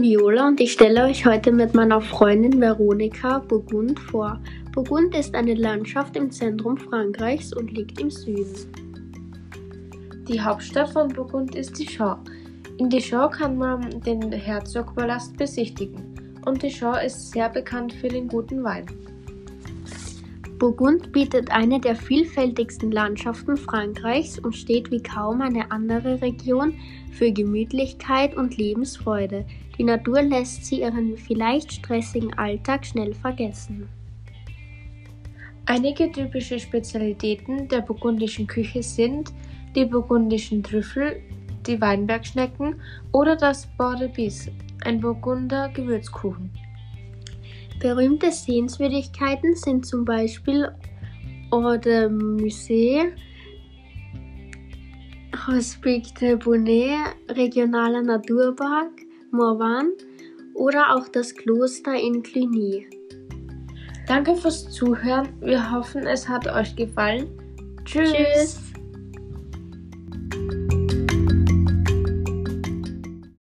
Viola und ich stelle euch heute mit meiner Freundin Veronika Burgund vor. Burgund ist eine Landschaft im Zentrum Frankreichs und liegt im Süden. Die Hauptstadt von Burgund ist Dijon. In Dijon kann man den Herzogpalast besichtigen und Dijon ist sehr bekannt für den guten Wein. Burgund bietet eine der vielfältigsten Landschaften Frankreichs und steht wie kaum eine andere Region für Gemütlichkeit und Lebensfreude. Die Natur lässt sie ihren vielleicht stressigen Alltag schnell vergessen. Einige typische Spezialitäten der burgundischen Küche sind die burgundischen Trüffel, die Weinbergschnecken oder das Beurre de Bis, ein Burgunder Gewürzkuchen. Berühmte Sehenswürdigkeiten sind zum Beispiel Eau de Musée, Hospice de Bonnet, regionaler Naturpark Morvan oder auch das Kloster in Cluny. Danke fürs Zuhören, wir hoffen, es hat euch gefallen. Tschüss!